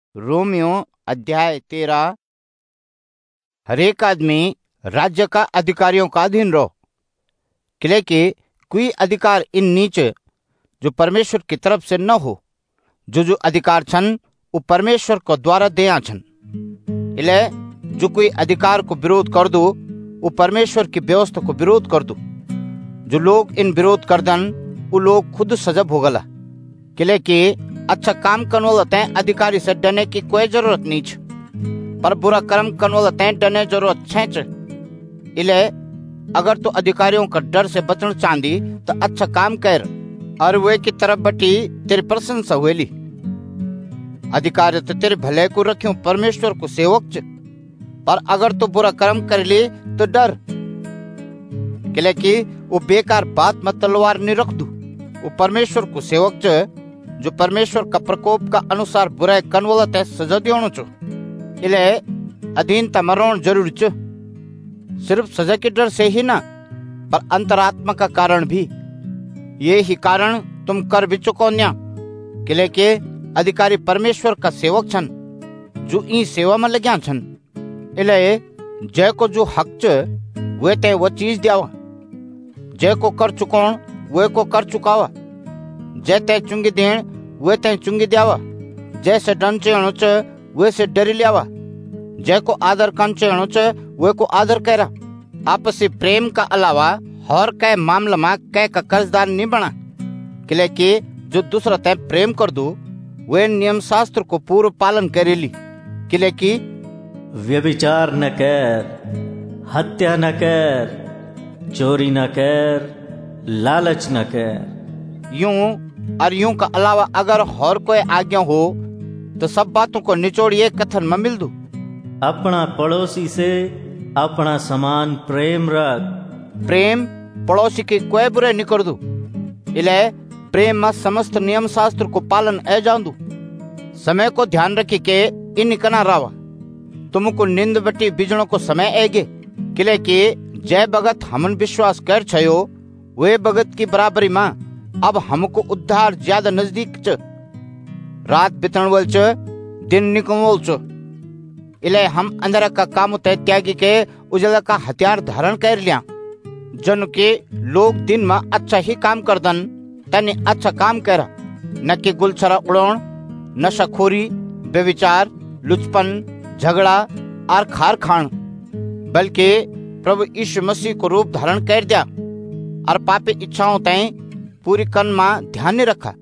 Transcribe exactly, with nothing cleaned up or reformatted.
Romeo अध्याय तेरह। हरेक आदमी राज्य का अधिकारियों का अधीन रहो, क्योंकि कोई अधिकार इन नीचे जो परमेश्वर की तरफ से न हो। जो जो अधिकार छन वो परमेश्वर को द्वारा दिया छन। इले जो कोई अधिकार को विरोध कर दो वो परमेश्वर की व्यवस्था को विरोध कर दो। जो लोग इन विरोध कर दन वो लोग खुद सजा भोगला, क्योंकि अच्छा काम करने वाला तय अधिकारी से डरने की कोई जरूरत नहीं छ, पर बुरा कर्म करने वाला तय डरने जरूरत छेच। इले अगर तो अधिकारियों का डर से बचना चांदी तो अच्छा काम कर और वे की तरफ बटी तेरी प्रशंसा हुएली। अधिकारी तो तेरे भले को रखियो परमेश्वर को सेवक च, पर अगर तो बुरा कर्म कर ली तो डर, क्योंकि वो बेकार बात मत तलवार नहीं रख दू। वो परमेश्वर को सेवक च जो परमेश्वर का प्रकोप का अनुसार बुराई करने वाला तय सजा दियोनो चो। इले अधीनता मरण जरूरी च, सिर्फ सजा के डर से ही ना पर अंतरात्मा का कारण भी। ये ही कारण तुम कर भी चुको न्या, क्योंकि अधिकारी परमेश्वर का सेवक छन जो ई सेवा में लग्या छन। इले जय को जो हक च वे ते वो चीज दियावा, जय को कर चुकोण वे को कर चुकावा, जय ते चुंगी देण वे ते चुंगी दियावा, जैसे डन चेणो च वे से डरी लियावा, जय को आदर कन चेणो च वे को आदर करा। आपसी प्रेम का अलावा और कै मामला में कै का कर्जदार नहीं बना, क्योंकि जो दूसरा तय प्रेम कर दो वे नियम शास्त्र को पूर्ण पालन करेली। क्योंकि व्यभिचार न कर, हत्या न कर, चोरी न कर, लालच न कर। यूं और यूं का अलावा अगर और कोई आज्ञा हो तो सब बातों को निचोड़िए कथन में मिल दो। अपना पड़ोसी से अपना समान प्रेम रख। प्रेम पड़ोसी की कोई बुराई नहीं कर दो। इले प्रेम में समस्त नियम शास्त्र को पालन ए जान दो। समय को ध्यान रखी के इन कना रावा तुमको निंद बटी बिजणों को समय एगे, क्योंकि जय भगत हमन विश्वास कर छयो वे भगत की बराबरी में अब हमको उद्धार ज्यादा नजदीक च। रात बितण वल च, दिन निकमल च। इले हम अंदर का काम तय त्यागी के उजला का हथियार धारण कर लिया। जन के लोग दिन में अच्छा ही काम कर दन तने अच्छा काम करा, न कि गुलछरा उड़ान, नशाखोरी, बेविचार, लुचपन, झगड़ा और खार खान, बल्कि प्रभु यीशु मसीह को रूप धारण कर दिया और पापी इच्छाओं तय पूरी करन में ध्यान नहीं रखा।